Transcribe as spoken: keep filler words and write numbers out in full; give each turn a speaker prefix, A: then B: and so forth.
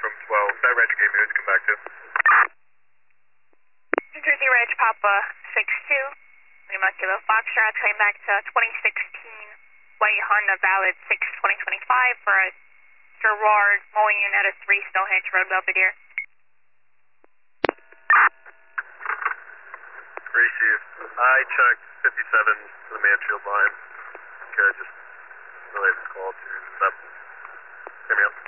A: from twelve. That Reg gave me, who's come back to?
B: New Jersey Reg Papa six two. Lima Kilo Foxtrot, train back to twenty sixteen White Honda Valid six twenty twenty-five for a Gerard Mullion at a three Stonehenge Road, Belvedere.
A: Receive. I checked fifty-seven to the Mansfield line. Okay, just relay this call to seven. Hear me out.